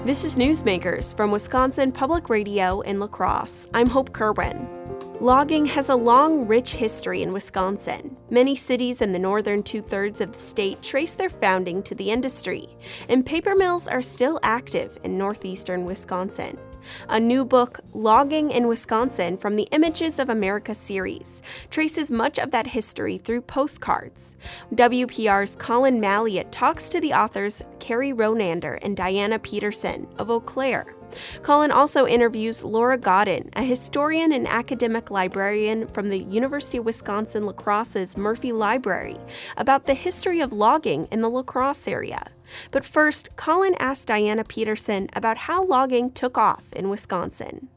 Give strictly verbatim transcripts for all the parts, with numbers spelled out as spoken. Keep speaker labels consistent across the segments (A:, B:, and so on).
A: This is Newsmakers from Wisconsin Public Radio in La Crosse. I'm Hope Kerwin. Logging has a long, rich history in Wisconsin. Many cities in the northern two-thirds of the state trace their founding to the industry, and paper mills are still active in northeastern Wisconsin. A new book, Logging in Wisconsin from the Images of America series, traces much of that history through postcards. W P R's Colin Malliot talks to the authors Carrie Ronander and Diana Peterson of Eau Claire. Colin also interviews Laura Godden, a historian and academic librarian from the University of Wisconsin-La Crosse's Murphy Library, about the history of logging in the La Crosse area. But first, Colin asked Diana Peterson about how logging took off in Wisconsin.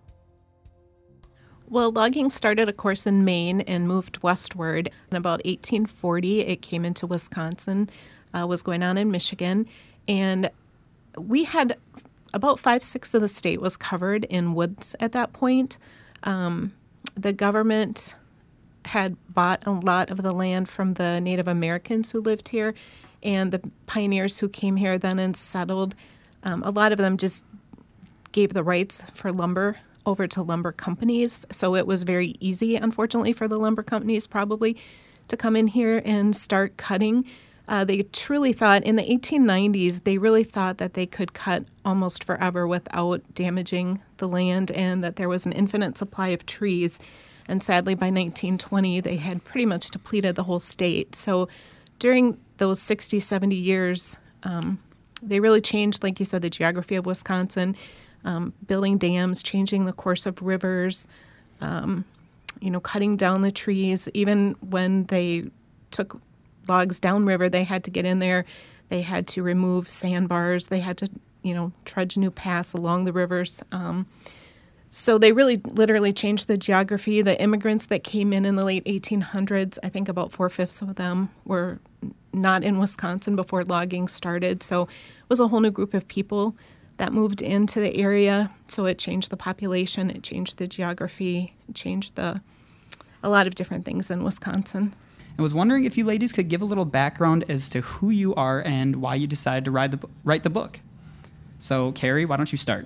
B: Well, logging started, of course, in Maine and moved westward. In about eighteen forty, it came into Wisconsin, uh, was going on in Michigan, and we had about five-sixths of the state was covered in woods at that point. Um, the government had bought a lot of the land from the Native Americans who lived here, and the pioneers who came here then and settled. Um, a lot of them just gave the rights for lumber over to lumber companies, so it was very easy, unfortunately, for the lumber companies probably to come in here and start cutting. Uh, they truly thought, in the eighteen nineties, they really thought that they could cut almost forever without damaging the land and that there was an infinite supply of trees. And sadly, by nineteen twenty, they had pretty much depleted the whole state. So during those sixty, seventy years, um, they really changed, like you said, the geography of Wisconsin, um, building dams, changing the course of rivers, um, you know, cutting down the trees. Even when they took logs downriver, they had to get in there. They had to remove sandbars. They had to, you know, trudge new paths along the rivers. Um, so they really literally changed the geography. The immigrants that came in in the late eighteen hundreds, I think about four-fifths of them were not in Wisconsin before logging started. So it was a whole new group of people that moved into the area. So it changed the population. It changed the geography. It changed the a lot of different things in Wisconsin.
C: I was wondering if you ladies could give a little background as to who you are and why you decided to write the, write the book. So, Carrie, why don't you start?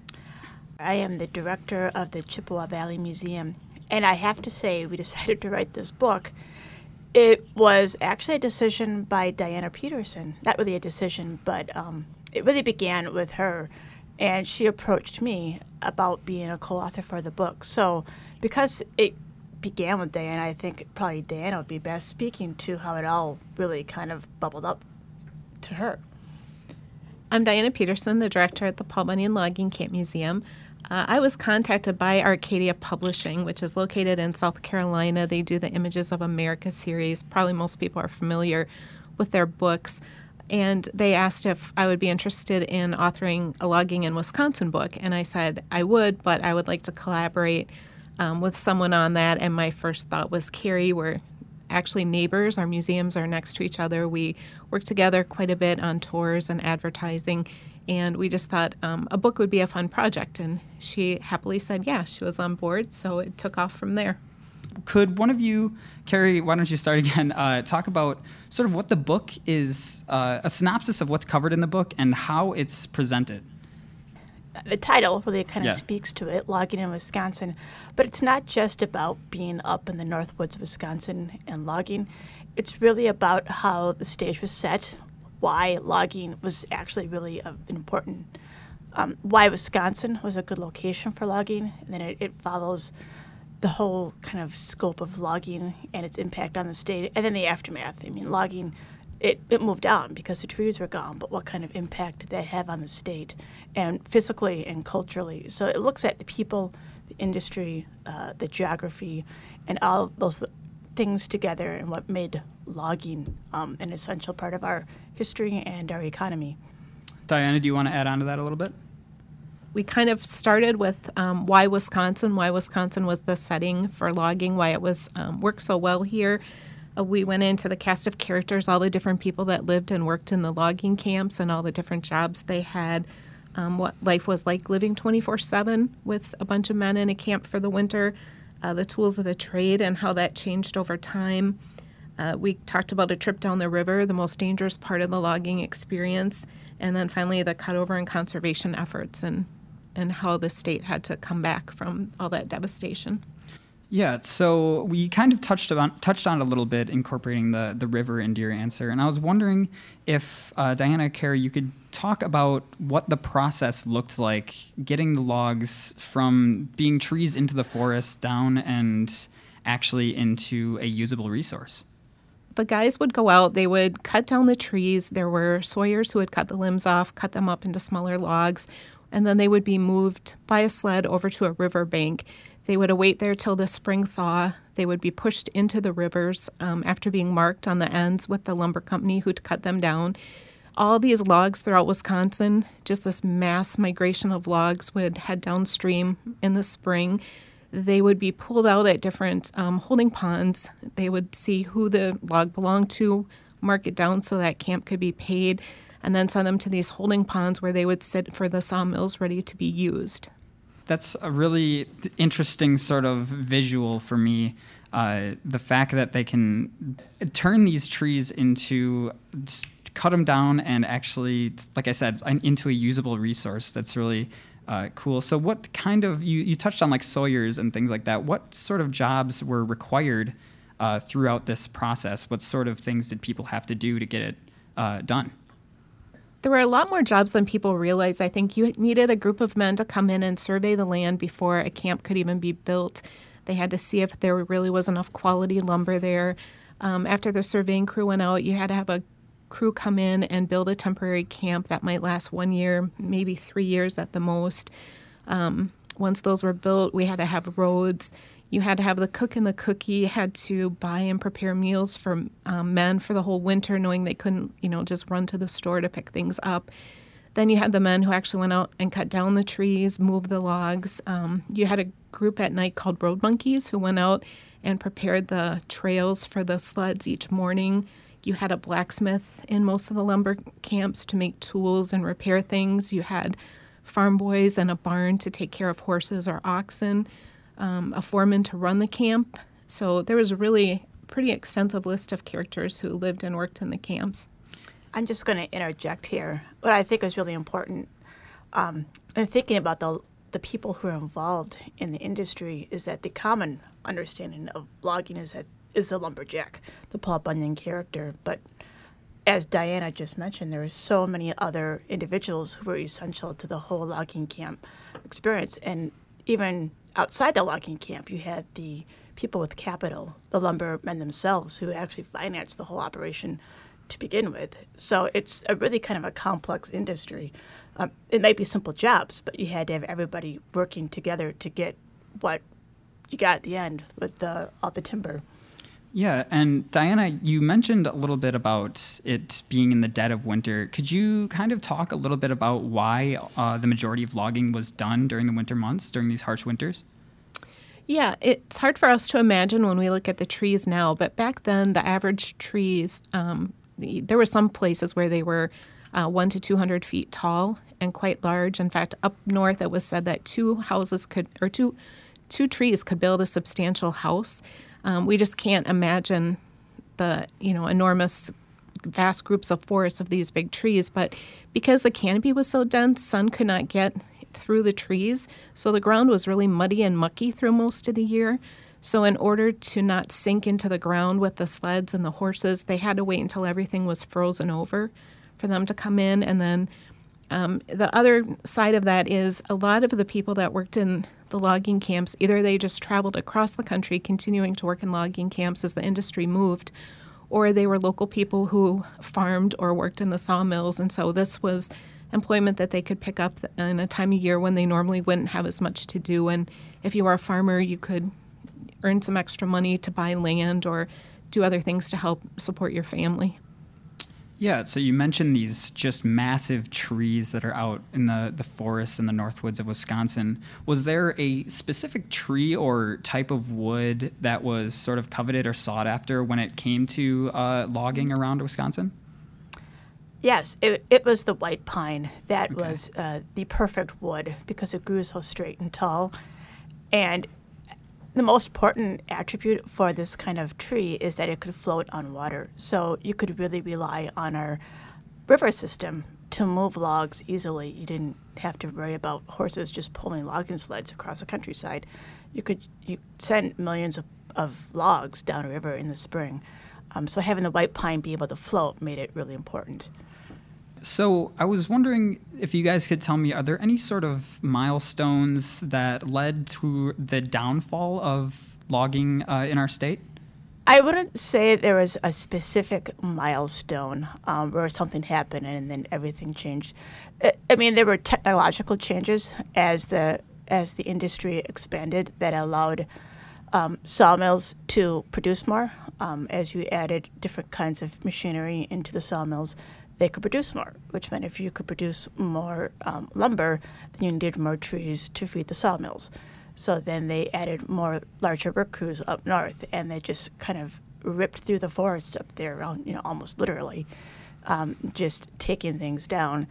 D: I am the director of the Chippewa Valley Museum, and I have to say, we decided to write this book. It was actually a decision by Diana Peterson. Not really a decision, but um, it really began with her, and she approached me about being a co-author for the book. So, because it began with Diana, I think probably Diana would be best speaking to how it all really kind of bubbled up to her.
B: I'm Diana Peterson, the director at the Paul Bunyan Logging Camp Museum. Uh, I was contacted by Arcadia Publishing, which is located in South Carolina. They do the Images of America series. Probably most people are familiar with their books. And they asked if I would be interested in authoring a Logging in Wisconsin book. And I said I would, but I would like to collaborate Um, with someone on that, and my first thought was Carrie. We're actually neighbors. Our museums are next to each other. We work together quite a bit on tours and advertising, and we just thought um, a book would be a fun project, and she happily said yeah. She was on board, so it took off from there.
C: Could one of you, Carrie, why don't you start again, uh, talk about sort of what the book is, uh, a synopsis of what's covered in the book and how it's presented?
D: The title really kind of
C: yeah.
D: speaks to it, Logging in Wisconsin. But it's not just about being up in the north woods of Wisconsin and logging. It's really about how the stage was set, why logging was actually really uh, important, um, why Wisconsin was a good location for logging. And then it, it follows the whole kind of scope of logging and its impact on the state. And then the aftermath. I mean, logging, it, it moved on because the trees were gone, but what kind of impact did that have on the state, and physically and culturally? So it looks at the people, the industry, uh, the geography, and all those things together, and what made logging um, an essential part of our history and our economy.
C: Diana, do you want to add on to that a little bit?
B: We kind of started with um, why Wisconsin, why Wisconsin was the setting for logging, why it was um, worked so well here. Uh, we went into the cast of characters, all the different people that lived and worked in the logging camps and all the different jobs they had, um, what life was like living twenty-four seven with a bunch of men in a camp for the winter, uh, the tools of the trade and how that changed over time. Uh, we talked about a trip down the river, the most dangerous part of the logging experience, and then finally the cutover and conservation efforts and, and how the state had to come back from all that devastation.
C: Yeah, so we kind of touched on touched on it a little bit, incorporating the, the river into your answer. And I was wondering if, uh, Diana, Carrie, you could talk about what the process looked like getting the logs from being trees into the forest down and actually into a usable resource.
B: The guys would go out, they would cut down the trees. There were sawyers who would cut the limbs off, cut them up into smaller logs, and then they would be moved by a sled over to a river bank. They would await there till the spring thaw. They would be pushed into the rivers um, after being marked on the ends with the lumber company who'd cut them down. All these logs throughout Wisconsin, just this mass migration of logs would head downstream in the spring. They would be pulled out at different um, holding ponds. They would see who the log belonged to, mark it down so that camp could be paid, and then send them to these holding ponds where they would sit for the sawmills ready to be used.
C: That's a really interesting sort of visual for me. Uh, the fact that they can turn these trees into, cut them down and actually, like I said, into a usable resource. That's really uh, cool. So what kind of, you, you touched on like sawyers and things like that. What sort of jobs were required uh, throughout this process? What sort of things did people have to do to get it uh, done?
B: There were a lot more jobs than people realized. I think you needed a group of men to come in and survey the land before a camp could even be built. They had to see if there really was enough quality lumber there. Um, after the surveying crew went out, you had to have a crew come in and build a temporary camp that might last one year, maybe three years at the most. Um, once those were built, we had to have roads. You had to have the cook and the cookie had to buy and prepare meals for um, men for the whole winter, knowing they couldn't, you know, just run to the store to pick things up. Then you had the men who actually went out and cut down the trees, moved the logs. Um, you had a group at night called road monkeys who went out and prepared the trails for the sleds each morning. You had a blacksmith in most of the lumber camps to make tools and repair things. You had farm boys and a barn to take care of horses or oxen. Um, a foreman to run the camp. So there was really a pretty extensive list of characters who lived and worked in the camps.
D: I'm just going to interject here. What I think is really important um, in thinking about the the people who are involved in the industry is that the common understanding of logging is that is the lumberjack, the Paul Bunyan character. But as Diana just mentioned, there are so many other individuals who are essential to the whole logging camp experience. And even outside the logging camp, you had the people with capital, the lumbermen themselves, who actually financed the whole operation to begin with. So it's a really kind of a complex industry. Um, it might be simple jobs, but you had to have everybody working together to get what you got at the end with the, all the timber.
C: Yeah, and Diana, you mentioned a little bit about it being in the dead of winter. Could you kind of talk a little bit about why uh, the majority of logging was done during the winter months, during these harsh winters?
B: Yeah, it's hard for us to imagine when we look at the trees now, but back then the average trees, um, the, there were some places where they were uh, one to two hundred feet tall and quite large. In fact, up north it was said that two houses could, or two, two trees could build a substantial house. Um, we just can't imagine the, you know, enormous, vast groups of forests of these big trees. But because the canopy was so dense, sun could not get through the trees. So the ground was really muddy and mucky through most of the year. So in order to not sink into the ground with the sleds and the horses, they had to wait until everything was frozen over for them to come in. And then um, the other side of that is a lot of the people that worked in the logging camps, either they just traveled across the country continuing to work in logging camps as the industry moved, or they were local people who farmed or worked in the sawmills. And so this was employment that they could pick up in a time of year when they normally wouldn't have as much to do. And if you were a farmer, you could earn some extra money to buy land or do other things to help support your family.
C: Yeah, so you mentioned these just massive trees that are out in the, the forests in the Northwoods of Wisconsin. Was there a specific tree or type of wood that was sort of coveted or sought after when it came to uh, logging around Wisconsin?
D: Yes, it, it was the white pine that
C: Okay.
D: was uh, the perfect wood because it grew so straight and tall. And the most important attribute for this kind of tree is that it could float on water. So you could really rely on our river system to move logs easily. You didn't have to worry about horses just pulling logging sleds across the countryside. You could you send millions of, of logs down a river in the spring. Um, so having the white pine be able to float made it really important.
C: So I was wondering if you guys could tell me, are there any sort of milestones that led to the downfall of logging uh, in our state?
D: I wouldn't say there was a specific milestone um, where something happened and then everything changed. I, I mean, there were technological changes as the as the industry expanded that allowed um, sawmills to produce more. Um, as you added different kinds of machinery into the sawmills, they could produce more, which meant if you could produce more um, lumber, then you needed more trees to feed the sawmills. So then they added more larger work crews up north, and they just kind of ripped through the forest up there, around, you know, almost literally, um, just taking things down.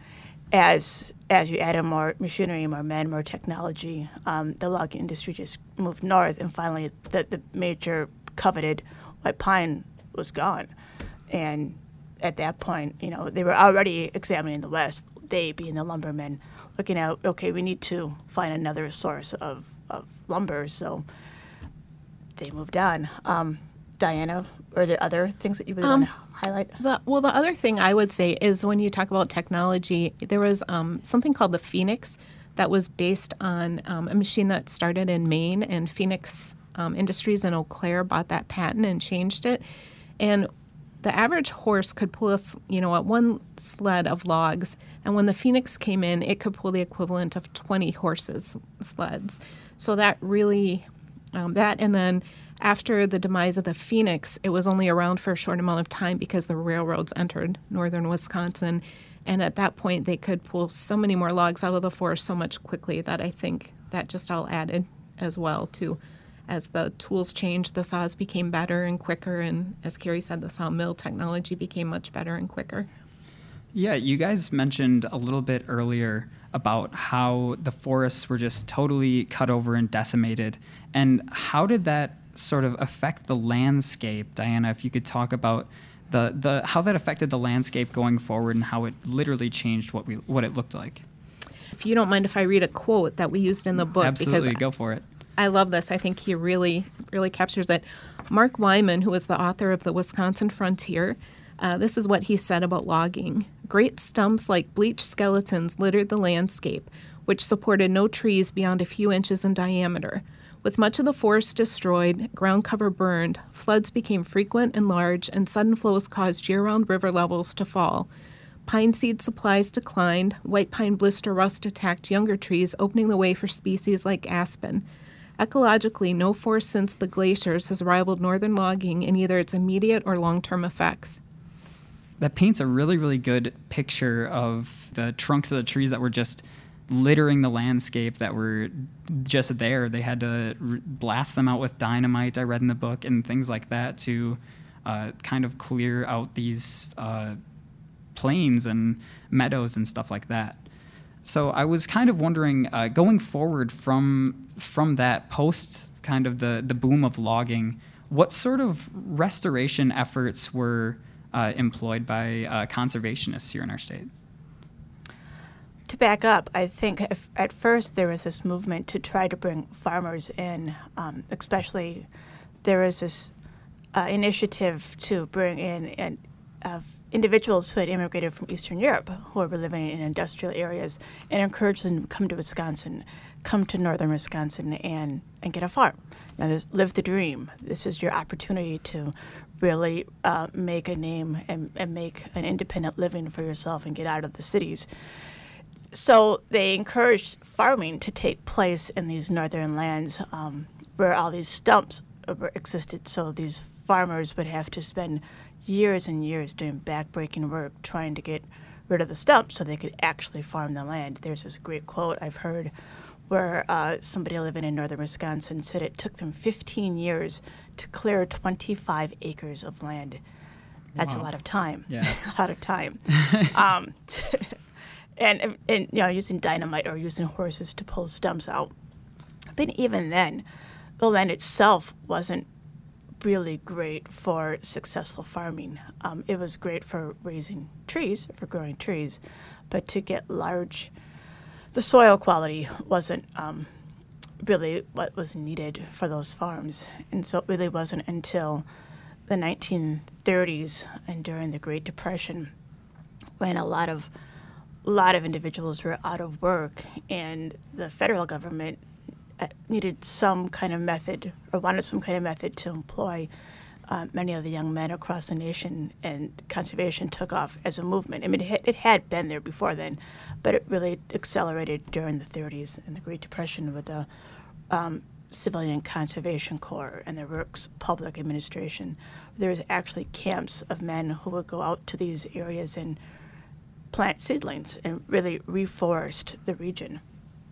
D: As as you added more machinery, more men, more technology, um, the logging industry just moved north, and finally the, the major coveted white pine was gone. And at that point, you know, they were already examining the West, they being the lumbermen, looking at, okay, we need to find another source of, of lumber, so they moved on. Um, Diana, are there other things that you really
B: Um,
D: want to highlight?
B: The, well, the other thing I would say is when you talk about technology, there was um, something called the Phoenix that was based on um, a machine that started in Maine, and Phoenix um, Industries in Eau Claire bought that patent and changed it. And the average horse could pull, a, you know, at one sled of logs, and when the Phoenix came in, it could pull the equivalent of twenty horses' sleds. So that really, um, that and then after the demise of the Phoenix, it was only around for a short amount of time because the railroads entered northern Wisconsin, and at that point they could pull so many more logs out of the forest so much quickly that I think that just all added as well to, as the tools changed, the saws became better and quicker, and as Carrie said, the sawmill technology became much better and quicker.
C: Yeah, you guys mentioned a little bit earlier about how the forests were just totally cut over and decimated. And how did that sort of affect the landscape? Diana, if you could talk about the, the how that affected the landscape going forward and how it literally changed what we what it looked like.
B: If you don't mind if I read a quote that we used in the book.
C: Absolutely,
B: because
C: go for it.
B: I love this. I think he really, really captures it. Mark Wyman, who is the author of The Wisconsin Frontier, uh, this is what he said about logging. Great stumps like bleached skeletons littered the landscape, which supported no trees beyond a few inches in diameter. With much of the forest destroyed, ground cover burned, floods became frequent and large, and sudden flows caused year-round river levels to fall. Pine seed supplies declined, white pine blister rust attacked younger trees, opening the way for species like aspen. Ecologically, no forest since the glaciers has rivaled northern logging in either its immediate or long-term effects.
C: That paints a really, really good picture of the trunks of the trees that were just littering the landscape, that were just there. They had to r- blast them out with dynamite, I read in the book, and things like that to uh, kind of clear out these uh, plains and meadows and stuff like that. So I was kind of wondering, uh, going forward from from that post kind of the, the boom of logging, what sort of restoration efforts were uh, employed by uh, conservationists here in our state?
D: To back up, I think if, at first there was this movement to try to bring farmers in, um, especially there was this uh, initiative to bring in and, uh, individuals who had immigrated from Eastern Europe who were living in industrial areas and encourage them to come to Wisconsin, come to northern Wisconsin and, and get a farm. Now, this, live the dream. This is your opportunity to really uh, make a name and, and make an independent living for yourself and get out of the cities. So they encouraged farming to take place in these northern lands um, where all these stumps existed. So these farmers would have to spend years and years doing backbreaking work trying to get rid of the stumps so they could actually farm the land. There's this great quote I've heard where uh, somebody living in northern Wisconsin said it took them fifteen years to clear twenty-five acres of land. That's
C: Wow.
D: a lot of time.
C: Yeah.
D: a lot of time. um, and, and, you know, using dynamite or using horses to pull stumps out. But even then, the land itself wasn't really great for successful farming. Um, it was great for raising trees, for growing trees, but to get large, the soil quality wasn't um, really what was needed for those farms. And so it really wasn't until the nineteen thirties and during the Great Depression when a lot of a lot of individuals were out of work and the federal government needed some kind of method or wanted some kind of method to employ uh, many of the young men across the nation, and conservation took off as a movement. I mean, it had, it had been there before then, but it really accelerated during the thirties and the Great Depression with the um, Civilian Conservation Corps and the Works Public Administration. There was actually camps of men who would go out to these areas and plant seedlings and really reforest the region.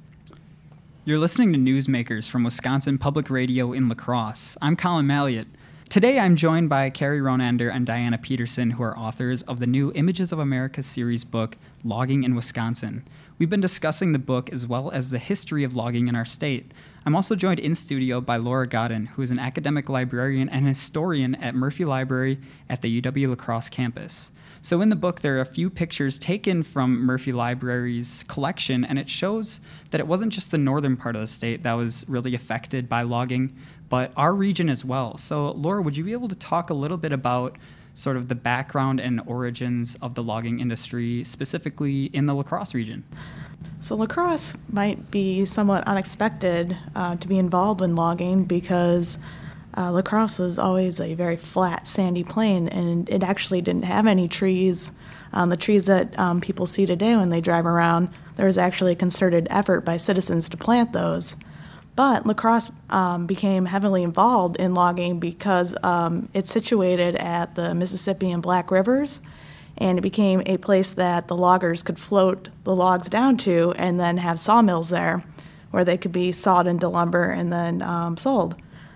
C: You're listening to Newsmakers from Wisconsin Public Radio in La Crosse. I'm Colin Malliott. Today I'm joined by Carrie Ronander and Diana Peterson, who are authors of the new Images of America series book, Logging in Wisconsin. We've been discussing the book as well as the history of logging in our state. I'm also joined in studio by Laura Godden, who is an academic librarian and historian at Murphy Library at the U W La Crosse campus. So in the book, there are a few pictures taken from Murphy Library's collection, and it shows that it wasn't just the northern part of the state that was really affected by logging, but our region as well. So Laura, would you be able to talk a little bit about sort of the background and origins of the logging industry, specifically in the La Crosse region?
E: So La Crosse might be somewhat unexpected uh, to be involved in logging because Uh, La Crosse was always a very flat, sandy plain, and it actually didn't have any trees. Um, the trees that um, people see today when they drive around, there was actually a concerted effort by citizens to plant those. But La Crosse um, became heavily involved in logging because um, it's situated at the Mississippi and Black Rivers, and it became a place that the loggers could float the logs down to and then have sawmills there where they could be sawed into lumber and then um, sold.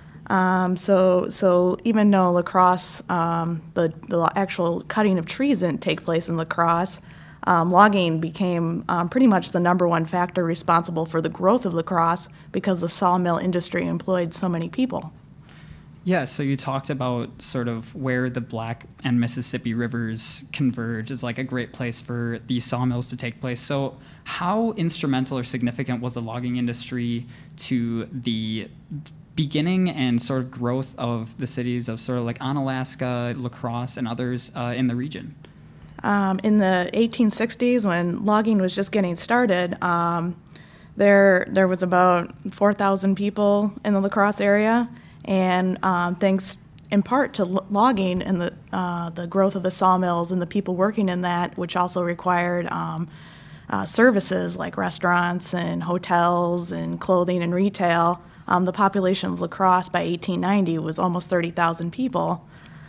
E: Um, so, so even though La Crosse, um, the, the actual cutting of trees didn't take place in La Crosse, um, logging became um, pretty much the number one factor responsible for the growth of La Crosse because the sawmill industry employed so many people.
C: Yeah, so you talked about sort of where the Black and Mississippi rivers converge as like a great place for these sawmills to take place. So how instrumental or significant was the logging industry to the beginning and sort of growth of the cities of sort of like Onalaska, La Crosse, and others uh, in the region?
E: Um, in the eighteen sixties, when logging was just getting started, um, there there was about four thousand people in the La Crosse area, and um, thanks in part to lo- logging and the uh, the growth of the sawmills and the people working in that, which also required um, uh, services like restaurants and hotels and clothing and retail. Um, the population of La Crosse by eighteen ninety was almost thirty thousand people.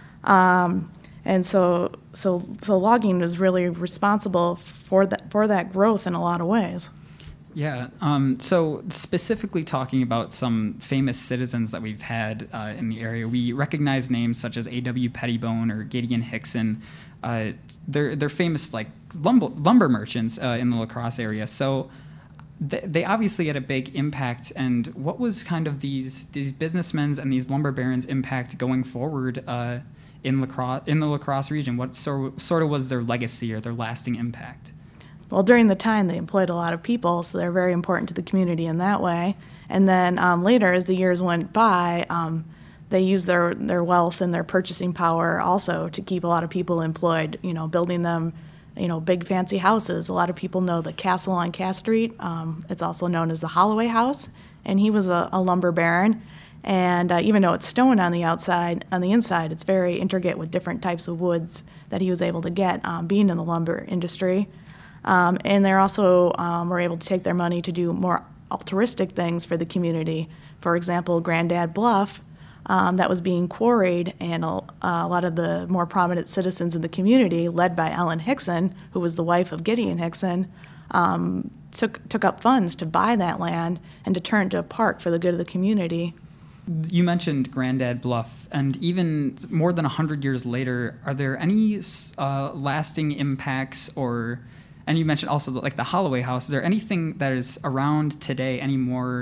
E: Um, and so, so, so logging was really responsible for that, for that growth in a lot of ways.
C: Yeah. Um, so specifically talking about some famous citizens that we've had uh, in the area, we recognize names such as A W Pettibone or Gideon Hickson. Uh, they're they're famous like lumber, lumber merchants uh, in the La Crosse area. So they obviously had a big impact. And what was kind of these these businessmen's and these lumber barons' impact going forward uh, in La Crosse, in the La Crosse region? What sort sort of was their legacy or their lasting impact?
E: Well, during the time, they employed a lot of people, so they're very important to the community in that way. And then um, later, as the years went by, um, they used their, their wealth and their purchasing power also to keep a lot of people employed, you know, building them you know, big fancy houses. A lot of people know the castle on Cass Street. Um, it's also known as the Holloway House, and he was a, a lumber baron. And uh, even though it's stone on the outside, on the inside, it's very intricate with different types of woods that he was able to get um, being in the lumber industry. Um, and they also um, were able to take their money to do more altruistic things for the community. For example, Grandad Bluff, Um, that was being quarried, and a, a lot of the more prominent citizens in the community, led by Ellen Hickson, who was the wife of Gideon Hickson, um, took took up funds to buy that land and to turn it to a park for the good of the community.
C: You mentioned Grandad Bluff, and even more than one hundred years later, are there any uh, lasting impacts or, and you mentioned also like the Holloway House, is there anything that is around today, any more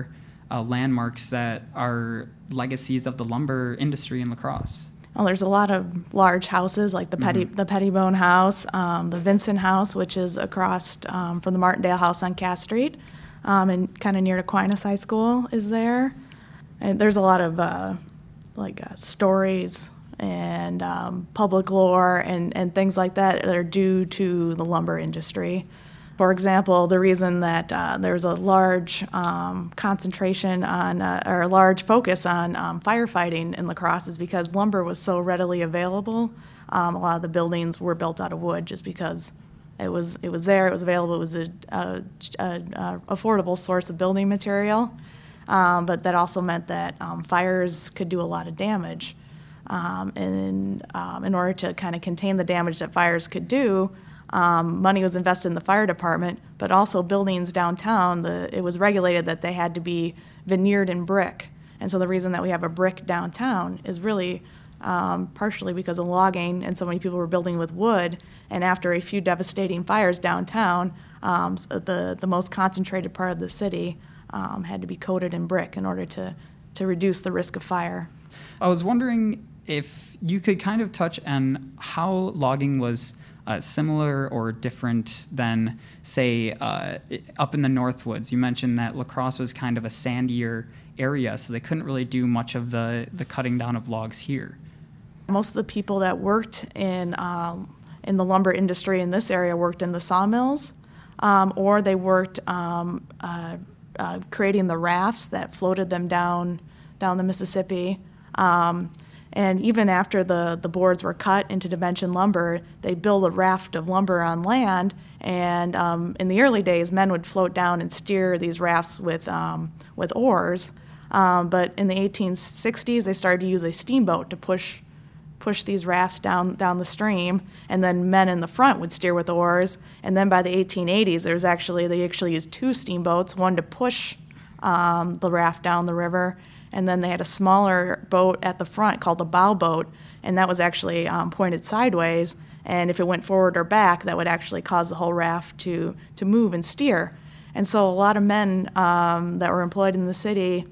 C: uh, landmarks that are legacies of the lumber industry in La Crosse?
E: Well, there's a lot of large houses like the Petty, mm-hmm. the Pettibone House, um, the Vincent House, which is across um, from the Martindale House on Cass Street, um, and kind of near Aquinas High School is there. And there's a lot of uh, like uh, stories and um, public lore and, and things like that that are due to the lumber industry. For example, the reason that uh, there's a large um, concentration on, uh, or a large focus on um, firefighting in La Crosse is because lumber was so readily available. Um, a lot of the buildings were built out of wood just because it was it was there, it was available, it was a, a, a, a affordable source of building material. Um, but that also meant that um, fires could do a lot of damage. Um, and um, in order to kind of contain the damage that fires could do, Um, money was invested in the fire department, but also buildings downtown, the, it was regulated that they had to be veneered in brick. And so the reason that we have a brick downtown is really um, partially because of logging, and so many people were building with wood. And after a few devastating fires downtown, um, the, the most concentrated part of the city um, had to be coated in brick in order to, to reduce the risk of fire.
C: I was wondering if you could kind of touch on how logging was Uh, similar or different than, say, uh, up in the Northwoods. You mentioned that La Crosse was kind of a sandier area, so they couldn't really do much of the, the cutting down of logs here.
E: Most of the people that worked in um, in the lumber industry in this area worked in the sawmills, um, or they worked um, uh, uh, creating the rafts that floated them down down the Mississippi. Um, And even after the, the boards were cut into dimension lumber, they'd build a raft of lumber on land. And um, in the early days, men would float down and steer these rafts with um, with oars. Um, but in the eighteen sixties, they started to use a steamboat to push push these rafts down down the stream. And then men in the front would steer with oars. And then by the eighteen eighties, there was actually they actually used two steamboats, one to push um, the raft down the river, and then they had a smaller boat at the front called a bow boat, and that was actually um, pointed sideways, and if it went forward or back, that would actually cause the whole raft to, to move and steer. And so a lot of men um, that were employed in the city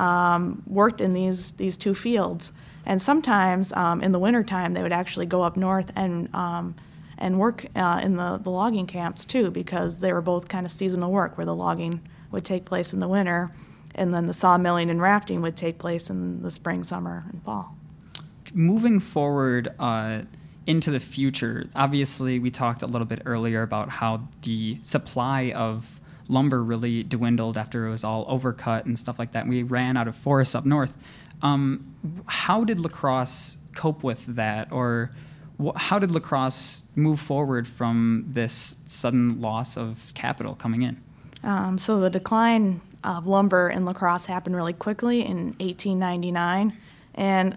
E: um, worked in these, these two fields. And sometimes um, in the wintertime, they would actually go up north and, um, and work uh, in the, the logging camps too, because they were both kind of seasonal work where the logging would take place in the winter, and then the sawmilling and rafting would take place in the spring, summer, and fall.
C: Moving forward uh, into the future, obviously we talked a little bit earlier about how the supply of lumber really dwindled after it was all overcut and stuff like that. We ran out of forests up north. Um, how did La Crosse cope with that, or wh- how did La Crosse move forward from this sudden loss of capital coming in?
E: Um, so the decline of lumber in La Crosse happened really quickly in eighteen ninety-nine, and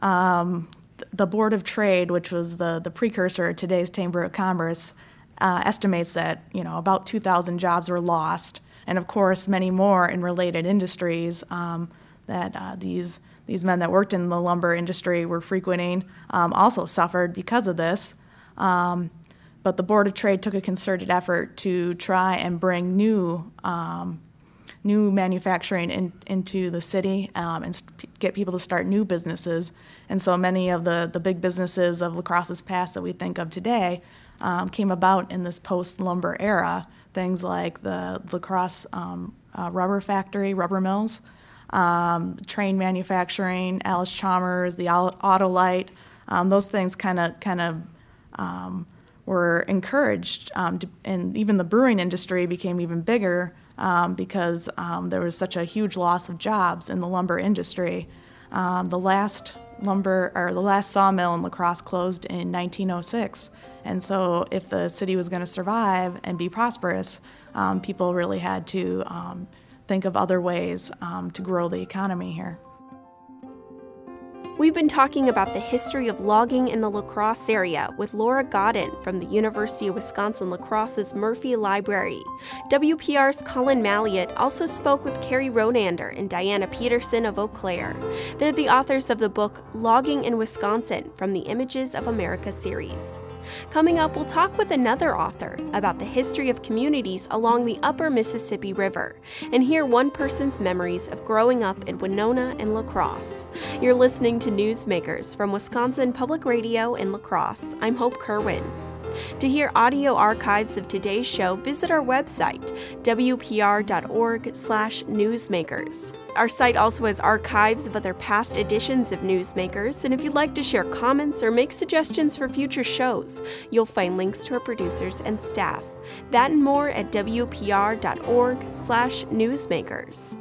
E: um, th- the Board of Trade, which was the, the precursor to today's Chamber of Commerce, uh, estimates that you know about two thousand jobs were lost, and of course many more in related industries um, that uh, these these men that worked in the lumber industry were frequenting um, also suffered because of this. Um, but the Board of Trade took a concerted effort to try and bring new um, new manufacturing in, into the city um, and st- get people to start new businesses. And so many of the, the big businesses of La Crosse's past that we think of today um, came about in this post-lumber era. Things like the La Crosse um, uh, rubber factory, rubber mills, um, train manufacturing, Alice Chalmers, the Autolite, um, those things kind of kind of um, were encouraged. Um, to, and even the brewing industry became even bigger Um, because um, there was such a huge loss of jobs in the lumber industry. Um, the last lumber or the last sawmill in La Crosse closed in nineteen oh six, and so if the city was going to survive and be prosperous, um, people really had to um, think of other ways um, to grow the economy here.
A: We've been talking about the history of logging in the La Crosse area with Laura Godden from the University of Wisconsin-La Crosse's Murphy Library. W P R's Colin Malliott also spoke with Carrie Ronander and Diana Peterson of Eau Claire. They're the authors of the book Logging in Wisconsin from the Images of America series. Coming up, we'll talk with another author about the history of communities along the upper Mississippi River and hear one person's memories of growing up in Winona and La Crosse. You're listening to Newsmakers from Wisconsin Public Radio in La Crosse. I'm Hope Kerwin. To hear audio archives of today's show, visit our website, w p r dot org slash newsmakers. Our site also has archives of other past editions of Newsmakers, and if you'd like to share comments or make suggestions for future shows, you'll find links to our producers and staff. That and more at w p r dot org slash newsmakers.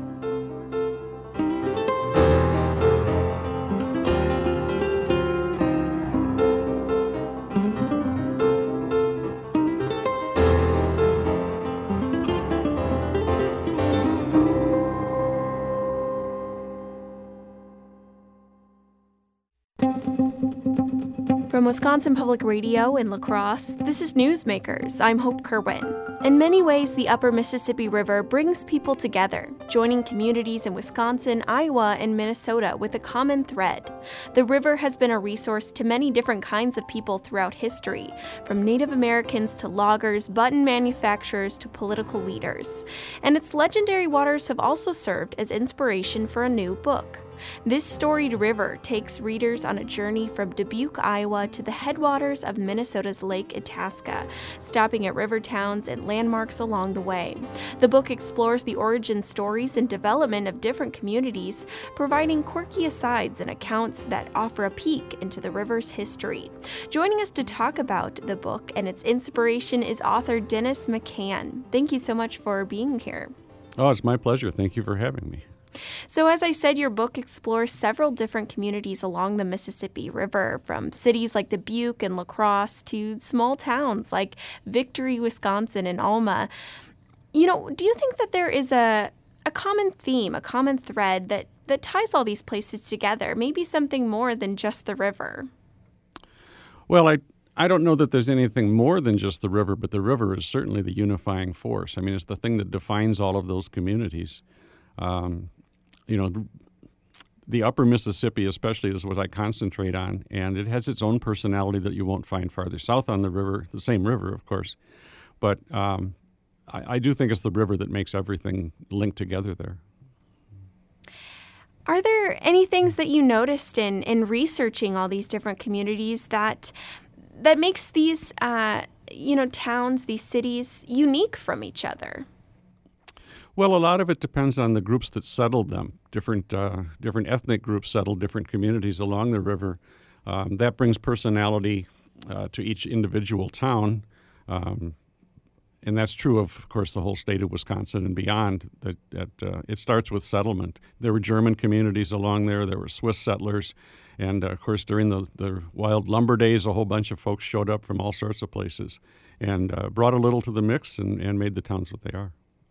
A: From Wisconsin Public Radio in La Crosse, this is Newsmakers. I'm Hope Kerwin. In many ways, the upper Mississippi River brings people together, joining communities in Wisconsin, Iowa, and Minnesota with a common thread. The river has been a resource to many different kinds of people throughout history, from Native Americans to loggers, button manufacturers to political leaders. And its legendary waters have also served as inspiration for a new book. This storied river takes readers on a journey from Dubuque, Iowa to the headwaters of Minnesota's Lake Itasca, stopping at river towns and landmarks along the way. The book explores the origin stories and development of different communities, providing quirky asides and accounts that offer a peek into the river's history. Joining us to talk about the book and its inspiration is author Dennis McCann. Thank you so much for being here.
F: Oh, it's my pleasure. Thank you for having me.
A: So as I said, your book explores several different communities along the Mississippi River, from cities like Dubuque and La Crosse to small towns like Victory, Wisconsin, and Alma. You know, do you think that there is a, a common theme, a common thread that, that ties all these places together, maybe something more than just the river?
F: Well, I I don't know that there's anything more than just the river, but the river is certainly the unifying force. I mean, it's the thing that defines all of those communities. Um, you know, the upper Mississippi especially is what I concentrate on, and it has its own personality that you won't find farther south on the river, the same river, of course. But um, I, I do think it's the river that makes everything linked together there.
A: Are there any things that you noticed in, in researching all these different communities that that makes these, uh, you know, towns, these cities unique from each other?
F: Well, a lot of it depends on the groups that settled them. Different uh, different ethnic groups settled different communities along the river. Um, that brings personality uh, to each individual town. Um, and that's true of, of course, the whole state of Wisconsin and beyond. That, that uh, it starts with settlement. There were German communities along there. There were Swiss settlers. And, uh, of course, during the, the wild lumber days, a whole bunch of folks showed up from all sorts of places and uh, brought a little to the mix and, and made the towns what they are.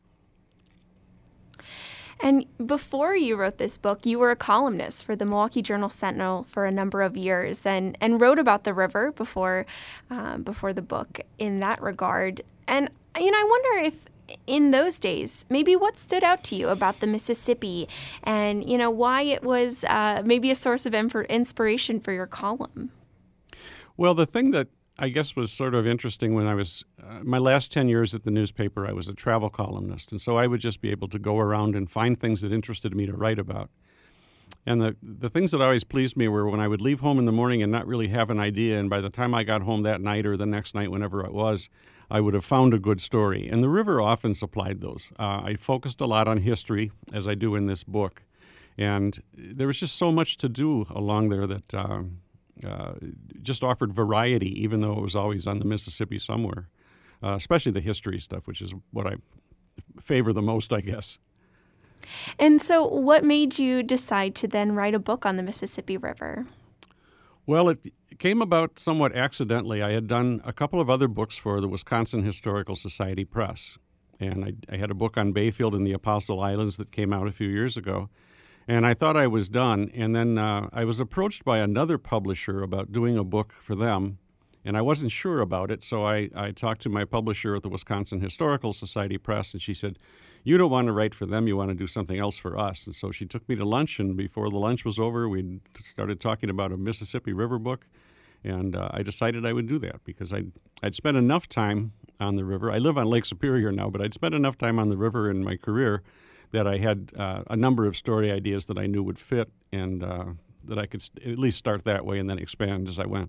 A: And before you wrote this book, you were a columnist for the Milwaukee Journal-Sentinel for a number of years and, and wrote about the river before um, before the book in that regard. And, you know, I wonder if in those days, maybe what stood out to you about the Mississippi and, you know, why it was uh, maybe a source of inf- inspiration for your column?
F: Well, the thing that I guess was sort of interesting when I was, uh, my last ten years at the newspaper, I was a travel columnist. And so I would just be able to go around and find things that interested me to write about. And the, the things that always pleased me were when I would leave home in the morning and not really have an idea. And by the time I got home that night or the next night, whenever it was, I would have found a good story. And the river often supplied those. Uh, I focused a lot on history, as I do in this book. And there was just so much to do along there that um, uh, just offered variety, even though it was always on the Mississippi somewhere, uh, especially the history stuff, which is what I favor the most, I guess.
A: And so what made you decide to then write a book on the Mississippi River?
F: Well, it came about somewhat accidentally. I had done a couple of other books for the Wisconsin Historical Society Press. And I, I had a book on Bayfield and the Apostle Islands that came out a few years ago. And I thought I was done. And then uh, I was approached by another publisher about doing a book for them. And I wasn't sure about it, so I, I talked to my publisher at the Wisconsin Historical Society Press, and she said, "You don't want to write for them, you want to do something else for us." And so she took me to lunch, and before the lunch was over, we started talking about a Mississippi River book. And uh, I decided I would do that because I'd, I'd spent enough time on the river. I live on Lake Superior now, but I'd spent enough time on the river in my career that I had uh, a number of story ideas that I knew would fit, and uh, that I could st- at least start that way and then expand as I went.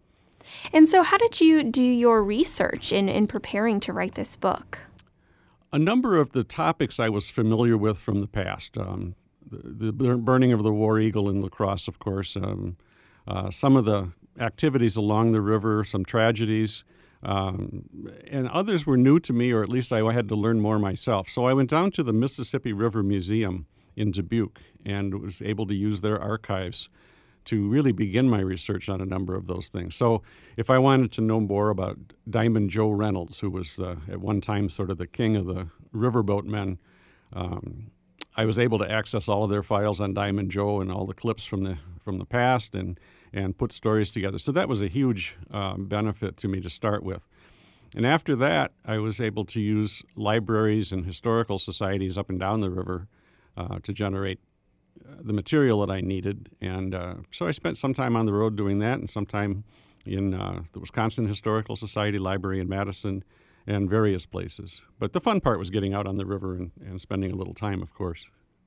A: And so how did you do your research in, in preparing to write this book?
F: A number of the topics I was familiar with from the past. Um, the, the burning of the War Eagle in La Crosse, of course. Um, uh, some of the activities along the river, some tragedies. Um, and others were new to me, or at least I had to learn more myself. So I went down to the Mississippi River Museum in Dubuque and was able to use their archives to really begin my research on a number of those things. So if I wanted to know more about Diamond Joe Reynolds, who was uh, at one time sort of the king of the riverboat men, um, I was able to access all of their files on Diamond Joe and all the clips from the from the past and, and put stories together. So that was a huge um, benefit to me to start with. And after that, I was able to use libraries and historical societies up and down the river uh, to generate the material that I needed. And uh, so I spent some time on the road doing that and some time in uh, the Wisconsin Historical Society Library in Madison and various places. But the fun part was getting out on the river and, and spending a little time, of course.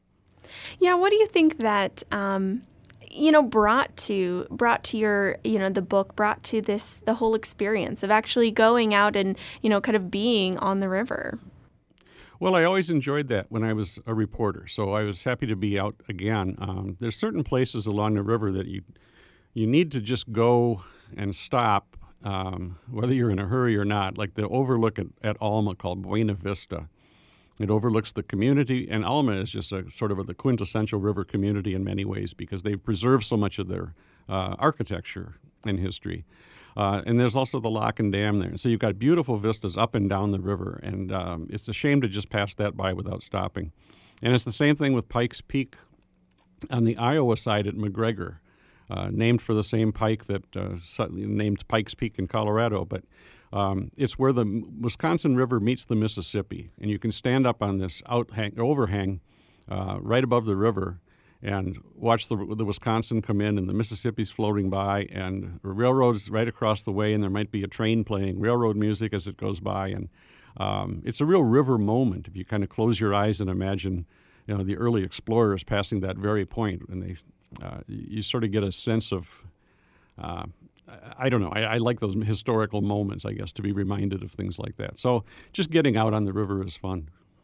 A: Yeah, what do you think that, um, you know, brought to brought to your, you know, the book, brought to this, the whole experience of actually going out and, you know, kind of being on the river?
F: Well, I always enjoyed that when I was a reporter, so I was happy to be out again. Um, there's certain places along the river that you you need to just go and stop, um, whether you're in a hurry or not, like the overlook at, at Alma called Buena Vista. It overlooks the community, and Alma is just a sort of a, the quintessential river community in many ways because they've preserved so much of their uh, architecture and history. Uh, and there's also the lock and dam there. So you've got beautiful vistas up and down the river, and um, it's a shame to just pass that by without stopping. And it's the same thing with Pikes Peak on the Iowa side at McGregor, uh, named for the same pike that uh, named Pikes Peak in Colorado. But um, it's where the Wisconsin River meets the Mississippi, and you can stand up on this outhang, overhang uh, right above the river and watch the, the Wisconsin come in, and the Mississippi's floating by, and the railroad's right across the way, and there might be a train playing railroad music as it goes by. And um, it's a real river moment if you kind of close your eyes and imagine, you know, the early explorers passing that very point, and they, uh, you sort of get a sense of, uh, I don't know, I, I like those historical moments, I guess, to be reminded of things like that. So just getting out on the river is fun.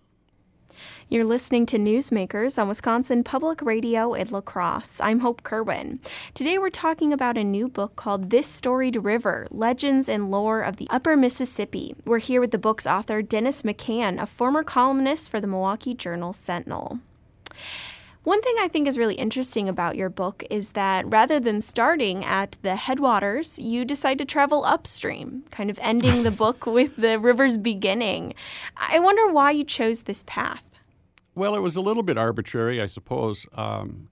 A: You're listening to Newsmakers on Wisconsin Public Radio in La Crosse. I'm Hope Kerwin. Today we're talking about a new book called This Storied River, Legends and Lore of the Upper Mississippi. We're here with the book's author, Dennis McCann, a former columnist for the Milwaukee Journal-Sentinel. One thing I think is really interesting about your book is that rather than starting at the headwaters, you decide to travel upstream, kind of ending the book with the river's beginning. I wonder why you chose this path.
F: Well, it was a little bit arbitrary, I suppose. Um,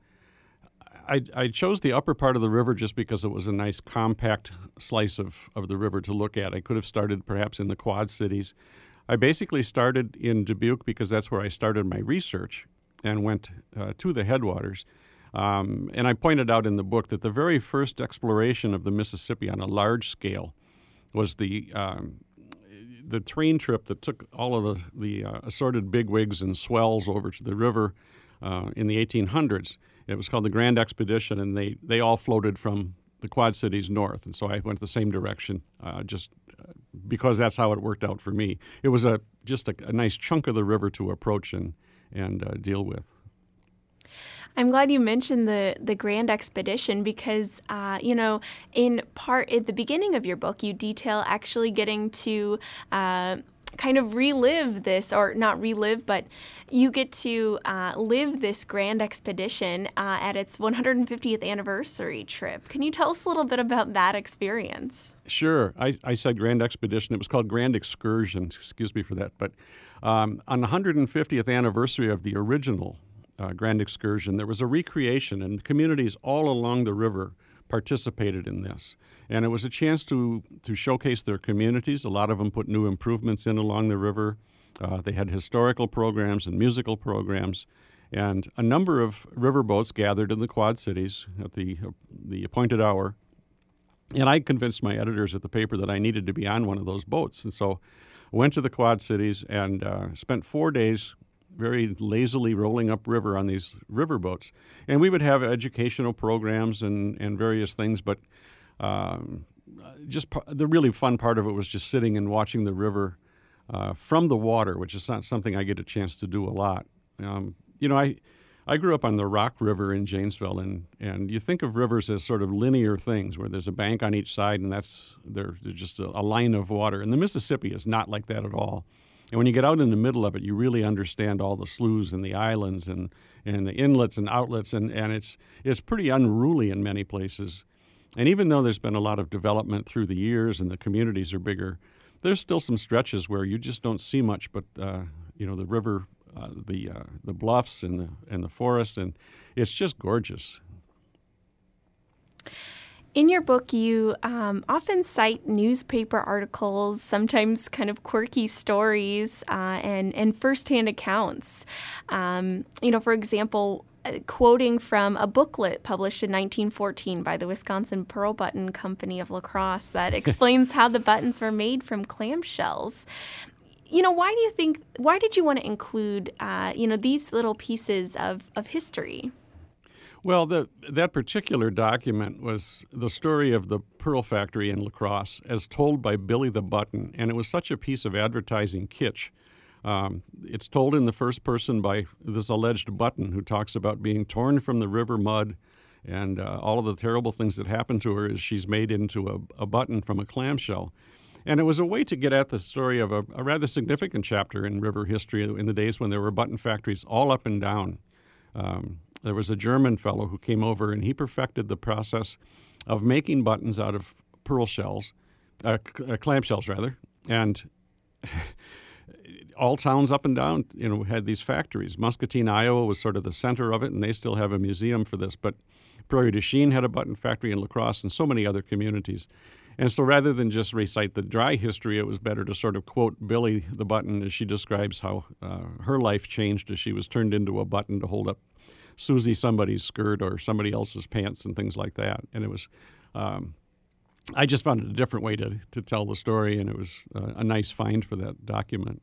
F: I, I chose the upper part of the river just because it was a nice compact slice of, of the river to look at. I could have started perhaps in the Quad Cities. I basically started in Dubuque because that's where I started my research and went uh, to the headwaters. Um, and I pointed out in the book that the very first exploration of the Mississippi on a large scale was the um, the train trip that took all of the, the uh, assorted bigwigs and swells over to the river uh, in the eighteen hundreds. It was called the Grand Expedition, and they, they all floated from the Quad Cities north. And so I went the same direction uh, just because that's how it worked out for me. It was a just a, a nice chunk of the river to approach and and uh, deal with.
A: I'm glad you mentioned the the Grand Expedition because, uh, you know, in part at the beginning of your book, you detail actually getting to uh, kind of relive this, or not relive, but you get to uh, live this Grand Expedition uh, at its one hundred fiftieth anniversary trip. Can you tell us a little bit about that experience?
F: Sure. I, I said Grand Expedition. It was called Grand Excursion. Excuse me for that. But um, on the one hundred fiftieth anniversary of the original Uh, Grand Excursion, there was a recreation, and communities all along the river participated in this. And it was a chance to, to showcase their communities. A lot of them put new improvements in along the river. Uh, they had historical programs and musical programs. And a number of riverboats gathered in the Quad Cities at the, uh, the appointed hour And I convinced my editors at the paper that I needed to be on one of those boats. And so I went to the Quad Cities and uh, spent four days very lazily rolling upriver on these river boats. And we would have educational programs and, and various things, but um, just p- the really fun part of it was just sitting and watching the river uh, from the water, which is not something I get a chance to do a lot. Um, you know, I I grew up on the Rock River in Janesville, and, and you think of rivers as sort of linear things where there's a bank on each side, and that's there, there's just a, a line of water. And the Mississippi is not like that at all. And when you get out in the middle of it, you really understand all the sloughs and the islands and, and the inlets and outlets, and, and it's it's pretty unruly in many places. And even though there's been a lot of development through the years and the communities are bigger, there's still some stretches where you just don't see much but, uh, you know, the river, uh, the uh, the bluffs and the, and the forest, and it's just gorgeous.
A: In your book, you um, often cite newspaper articles, sometimes kind of quirky stories, uh, and, and firsthand accounts. Um, you know, for example, uh, quoting from a booklet published in nineteen fourteen by the Wisconsin Pearl Button Company of La Crosse that explains how the buttons were made from clamshells. You know, why do you think, why did you want to include, uh, you know, these little pieces of, of history?
F: Well, the, that particular document was the story of the Pearl Factory in La Crosse as told by Billy the Button, and it was such a piece of advertising kitsch. Um, it's told in the first person by this alleged Button, who talks about being torn from the river mud and uh, all of the terrible things that happened to her as she's made into a, a button from a clamshell. And it was a way to get at the story of a, a rather significant chapter in river history in the days when there were button factories all up and down. Um, There was a German fellow who came over, and he perfected the process of making buttons out of pearl shells, uh, uh, clam shells rather, and all towns up and down, you know, had these factories. Muscatine, Iowa was sort of the center of it, and they still have a museum for this. But Prairie du Chien had a button factory in La Crosse, and so many other communities. And so rather than just recite the dry history, it was better to sort of quote Billy the Button as she describes how uh, her life changed as she was turned into a button to hold up Susie somebody's skirt or somebody else's pants and things like that. And it was, um, I just found it a different way to, to tell the story, and it was uh, a nice find for that document.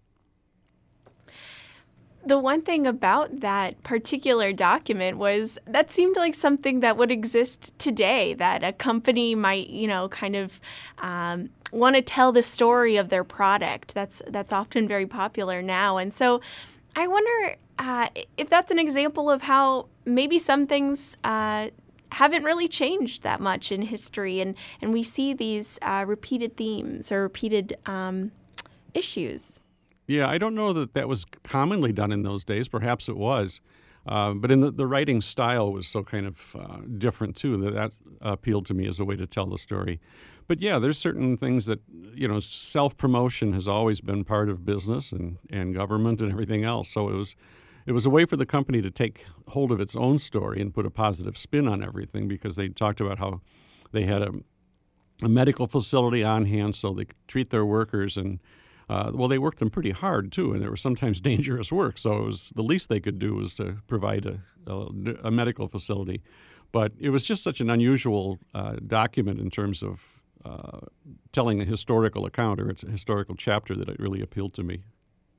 A: The one thing about that particular document was that seemed like something that would exist today, that a company might, you know, kind of um, want to tell the story of their product. That's that's often very popular now. And so I wonder uh, if that's an example of how maybe some things uh, haven't really changed that much in history, and, and we see these uh, repeated themes or repeated um, issues.
F: Yeah, I don't know that that was commonly done in those days. Perhaps it was. Uh, but in the, the writing style was so kind of uh, different, too, that that appealed to me as a way to tell the story. But, yeah, there's certain things that, you know, self-promotion has always been part of business and, and government and everything else. So it was it was a way for the company to take hold of its own story and put a positive spin on everything, because they talked about how they had a, a medical facility on hand so they could treat their workers, and Uh, well, they worked them pretty hard, too, and there was sometimes dangerous work, so it was the least they could do was to provide a, a, a medical facility. But it was just such an unusual uh, document in terms of uh, telling a historical account, or it's a historical chapter, that it really appealed to me.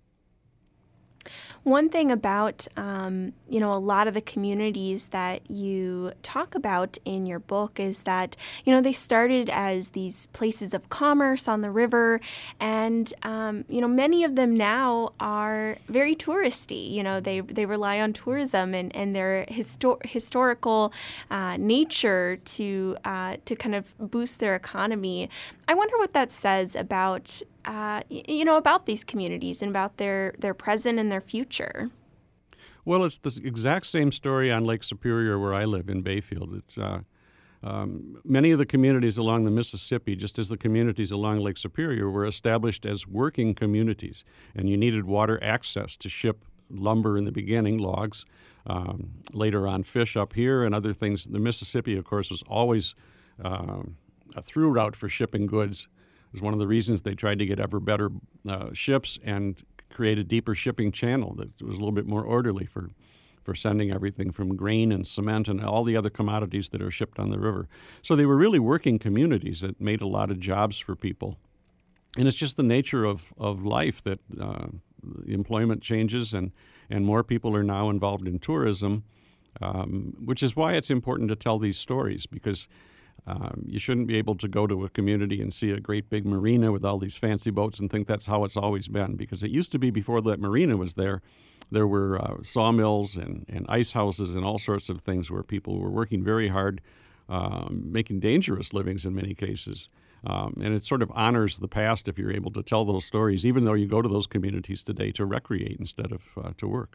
A: One thing about, um, you know, a lot of the communities that you talk about in your book is that, you know, they started as these places of commerce on the river, and, um, you know, many of them now are very touristy. You know, they they rely on tourism and, and their histo- historical uh, nature to uh, to kind of boost their economy. I wonder what that says about Uh, you know, about these communities and about their, their present and their future.
F: Well, it's the exact same story on Lake Superior where I live in Bayfield. It's uh, um, many of the communities along the Mississippi, just as the communities along Lake Superior, were established as working communities, and you needed water access to ship lumber in the beginning, logs, um, later on fish up here and other things. The Mississippi, of course, was always um, a through route for shipping goods. It was one of the reasons they tried to get ever better uh, ships and create a deeper shipping channel that was a little bit more orderly for, for sending everything from grain and cement and all the other commodities that are shipped on the river. So they were really working communities that made a lot of jobs for people. And it's just the nature of, of life that uh, employment changes and, and more people are now involved in tourism, um, which is why it's important to tell these stories, because um, you shouldn't be able to go to a community and see a great big marina with all these fancy boats and think that's how it's always been, because it used to be before that marina was there, there were uh, sawmills and, and ice houses and all sorts of things where people were working very hard, um, making dangerous livings in many cases. Um, and it sort of honors the past if you're able to tell those stories, even though you go to those communities today to recreate instead of uh, to work.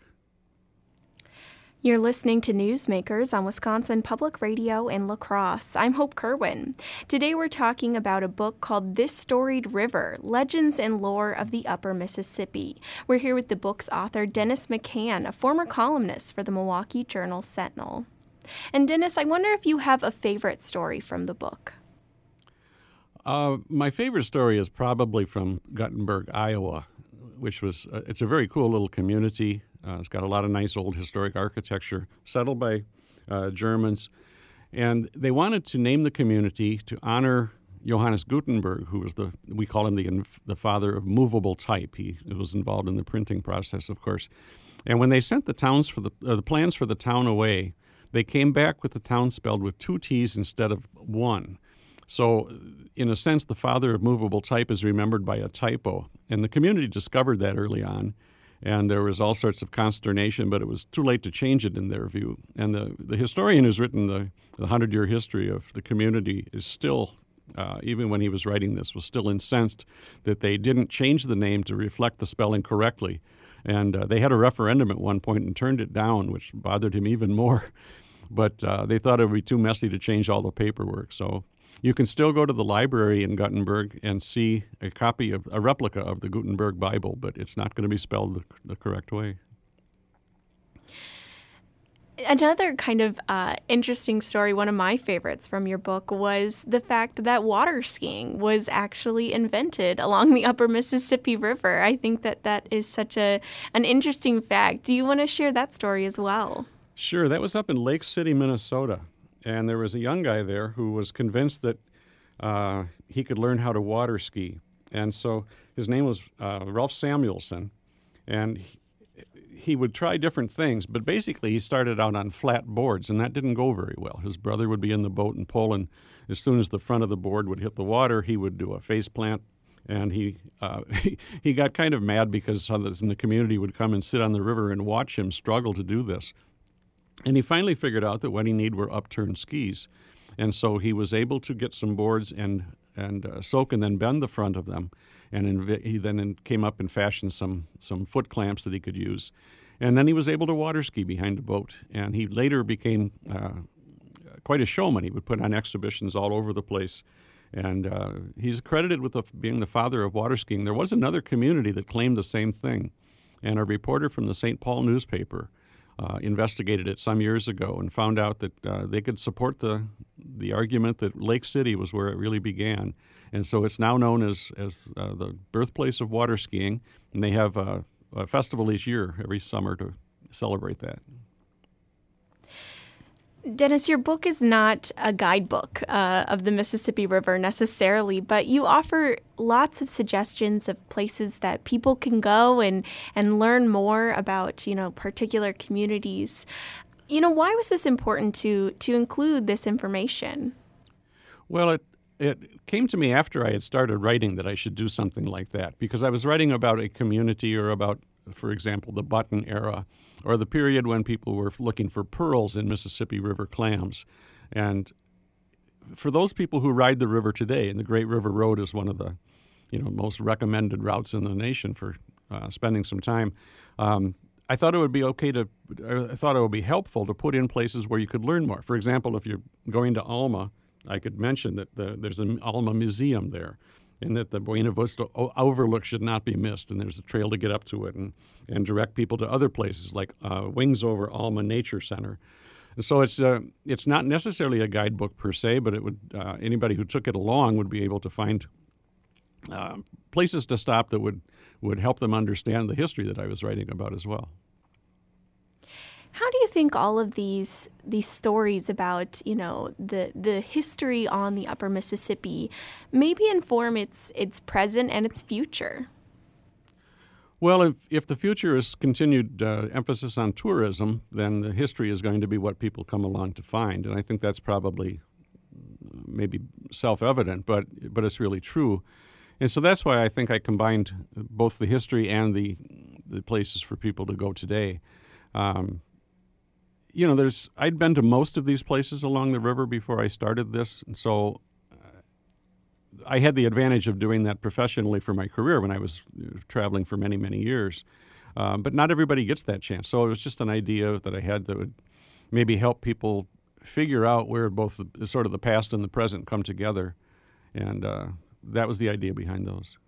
A: You're listening to Newsmakers on Wisconsin Public Radio in La Crosse. I'm Hope Kerwin. Today we're talking about a book called This Storied River, Legends and Lore of the Upper Mississippi. We're here with the book's author, Dennis McCann, a former columnist for the Milwaukee Journal-Sentinel. And Dennis, I wonder if you have a favorite story from the book.
F: Uh, my favorite story is probably from Guttenberg, Iowa, which was, uh, it's a very cool little community. Uh, it's got a lot of nice old historic architecture, settled by uh, Germans. And they wanted to name the community to honor Johannes Gutenberg, who was the, we call him the, the father of movable type. He was involved in the printing process, of course. And when they sent the towns for the, uh, the plans for the town away, they came back with the town spelled with two T's instead of one. So, in a sense, the father of movable type is remembered by a typo. And the community discovered that early on, and there was all sorts of consternation, but it was too late to change it in their view. And the, the historian who's written the, the hundred-year history of the community is still, uh, even when he was writing this, was still incensed that they didn't change the name to reflect the spelling correctly. And uh, they had a referendum at one point and turned it down, which bothered him even more. But uh, they thought it would be too messy to change all the paperwork, so... You can still go to the library in Guttenberg and see a copy of a replica of the Gutenberg Bible, but it's not going to be spelled the, the correct way.
A: Another kind of uh, interesting story, one of my favorites from your book, was the fact that water skiing was actually invented along the upper Mississippi River. I think that that is such a an interesting fact. Do you want to share that story as well?
F: Sure. That was up in Lake City, Minnesota. And there was a young guy there who was convinced that uh, he could learn how to water ski. And so his name was uh, Ralph Samuelson. And he, he would try different things, but basically he started out on flat boards, and that didn't go very well. His brother would be in the boat and pull, and as soon as the front of the board would hit the water, he would do a face plant. And he, uh, he he got kind of mad because others in the community would come and sit on the river and watch him struggle to do this. And he finally figured out that what he needed were upturned skis. And so he was able to get some boards and and uh, soak and then bend the front of them. And inv- he then came up and fashioned some, some foot clamps that he could use. And then he was able to water ski behind a boat. And he later became uh, quite a showman. He would put on exhibitions all over the place. And uh, he's credited with the, being the father of water skiing. There was another community that claimed the same thing. And a reporter from the Saint Paul newspaper Uh, investigated it some years ago and found out that uh, they could support the the argument that Lake City was where it really began. And so it's now known as, as uh, the birthplace of water skiing, and they have a, a festival each year, every summer, to celebrate that.
A: Dennis, your book is not a guidebook uh, of the Mississippi River necessarily, but you offer lots of suggestions of places that people can go and, and learn more about, you know, particular communities. You know, why was this important to to include this information?
F: Well, it it came to me after I had started writing that I should do something like that, because I was writing about a community or about, for example, the Button era, or the period when people were looking for pearls in Mississippi River clams. And for those people who ride the river today, and the Great River Road is one of the, you know, most recommended routes in the nation for uh, spending some time, um, I thought it would be okay to, I thought it would be helpful to put in places where you could learn more. For example, if you're going to Alma, I could mention that the, there's an Alma Museum there, and that the Buena Vista overlook should not be missed, and there's a trail to get up to it, and, and direct people to other places like uh, Wings Over Alma Nature Center. And so it's uh, it's not necessarily a guidebook per se, but it would uh, anybody who took it along would be able to find uh, places to stop that would, would help them understand the history that I was writing about as well.
A: How do you think all of these these stories about, you know, the the history on the Upper Mississippi maybe inform its its present and its future?
F: Well, if, if the future is continued uh, emphasis on tourism, then the history is going to be what people come along to find. And I think that's probably maybe self-evident, but but it's really true. And so that's why I think I combined both the history and the the places for people to go today. Um, you know, there's I'd been to most of these places along the river before I started this, and so I had the advantage of doing that professionally for my career when I was traveling for many, many years. Um, but not everybody gets that chance. So it was just an idea that I had that would maybe help people figure out where both the, sort of the past and the present come together. And uh, that was the idea behind those.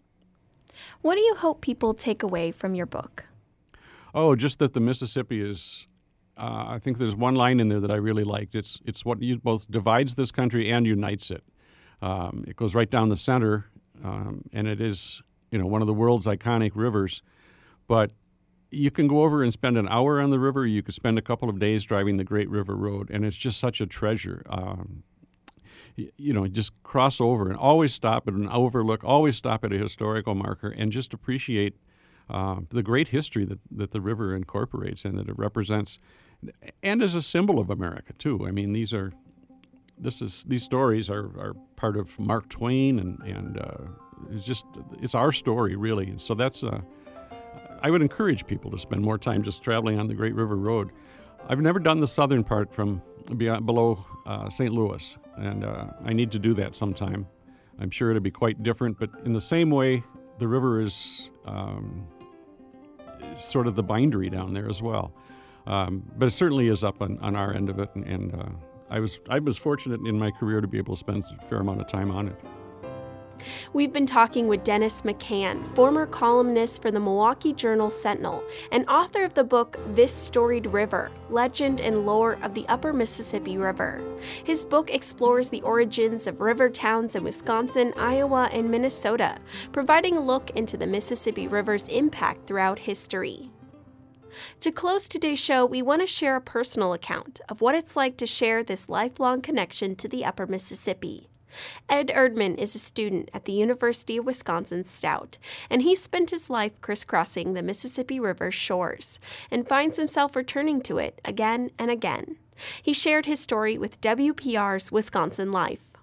A: What do you hope people take away from your book?
F: Oh, just that the Mississippi is, uh, I think there's one line in there that I really liked. It's, it's what you, both divides this country and unites it. Um, it goes right down the center, um, and it is, you know, one of the world's iconic rivers. But you can go over and spend an hour on the river. You could spend a couple of days driving the Great River Road, and it's just such a treasure. Um, you, you know, just cross over and always stop at an overlook, always stop at a historical marker, and just appreciate uh, the great history that, that the river incorporates and that it represents, and as a symbol of America, too. I mean, these are... This is these stories are, are part of Mark Twain, and and uh, it's just it's our story really. And so that's uh, I would encourage people to spend more time just traveling on the Great River Road. I've never done the southern part from beyond, below uh, Saint Louis, and uh, I need to do that sometime. I'm sure it'll be quite different, but in the same way, the river is, um, is sort of the bindery down there as well. Um, but it certainly is up on, on our end of it, and. and uh, I was I was fortunate in my career to be able to spend a fair amount of time on it.
A: We've been talking with Dennis McCann, former columnist for the Milwaukee Journal-Sentinel and author of the book This Storied River, Legend and Lore of the Upper Mississippi River. His book explores the origins of river towns in Wisconsin, Iowa, and Minnesota, providing a look into the Mississippi River's impact throughout history. To close today's show, we want to share a personal account of what it's like to share this lifelong connection to the Upper Mississippi. Ed Erdman is a student at the University of Wisconsin Stout, and he spent his life crisscrossing the Mississippi River's shores and finds himself returning to it again and again. He shared his story with W P R's Wisconsin Life.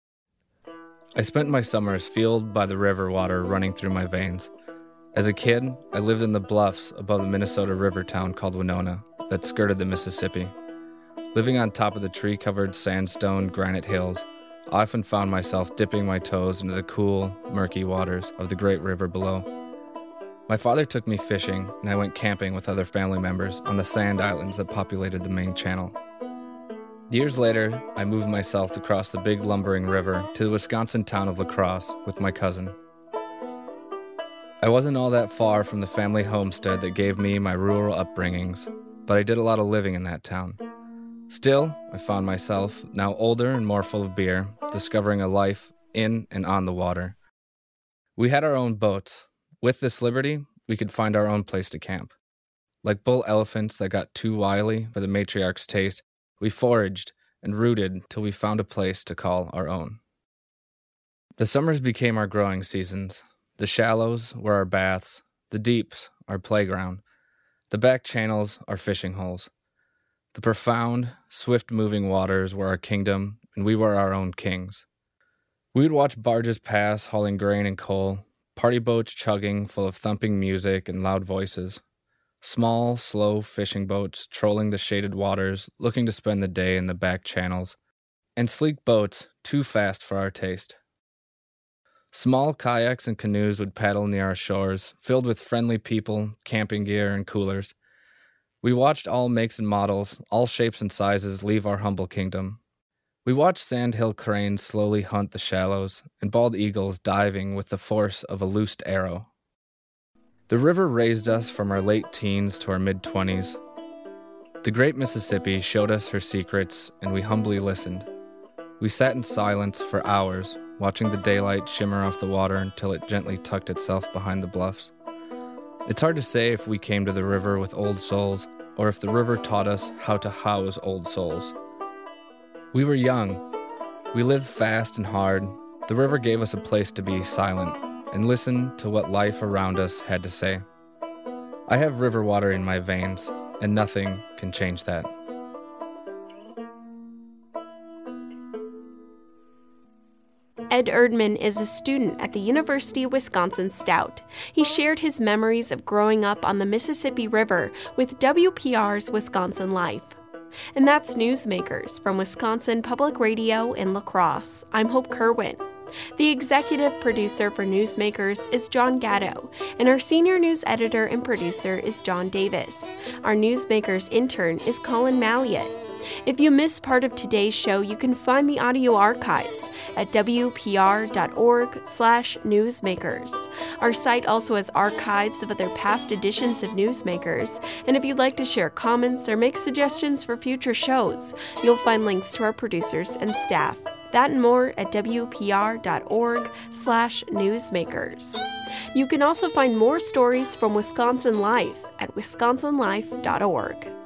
G: I spent my summers fueled by the river water running through my veins. As a kid, I lived in the bluffs above the Minnesota river town called Winona that skirted the Mississippi. Living on top of the tree-covered sandstone granite hills, I often found myself dipping my toes into the cool, murky waters of the great river below. My father took me fishing, and I went camping with other family members on the sand islands that populated the main channel. Years later, I moved myself to cross the big lumbering river to the Wisconsin town of La Crosse with my cousin. I wasn't all that far from the family homestead that gave me my rural upbringings, but I did a lot of living in that town. Still, I found myself, now older and more full of beer, discovering a life in and on the water. We had our own boats. With this liberty, we could find our own place to camp. Like bull elephants that got too wily for the matriarch's taste, we foraged and rooted till we found a place to call our own. The summers became our growing seasons. The shallows were our baths, the deeps our playground, the back channels our fishing holes. The profound, swift-moving waters were our kingdom, and we were our own kings. We would watch barges pass hauling grain and coal, party boats chugging full of thumping music and loud voices, small, slow fishing boats trolling the shaded waters, looking to spend the day in the back channels, and sleek boats too fast for our taste. Small kayaks and canoes would paddle near our shores, filled with friendly people, camping gear, and coolers. We watched all makes and models, all shapes and sizes leave our humble kingdom. We watched sandhill cranes slowly hunt the shallows, and bald eagles diving with the force of a loosed arrow. The river raised us from our late teens to our mid-twenties. The great Mississippi showed us her secrets, and we humbly listened. We sat in silence for hours, watching the daylight shimmer off the water until it gently tucked itself behind the bluffs. It's hard to say if we came to the river with old souls, or if the river taught us how to house old souls. We were young. We lived fast and hard. The river gave us a place to be silent and listen to what life around us had to say. I have river water in my veins, and nothing can change that.
A: Ed Erdman is a student at the University of Wisconsin-Stout. He shared his memories of growing up on the Mississippi River with W P R's Wisconsin Life. And that's Newsmakers from Wisconsin Public Radio in La Crosse. I'm Hope Kerwin. The executive producer for Newsmakers is John Gatto, and our senior news editor and producer is John Davis. Our Newsmakers intern is Colin Malliott. If you missed part of today's show, you can find the audio archives at w p r dot org slash newsmakers. Our site also has archives of other past editions of Newsmakers, and if you'd like to share comments or make suggestions for future shows, you'll find links to our producers and staff. That and more at w p r dot org slash newsmakers. You can also find more stories from Wisconsin Life at wisconsin life dot org.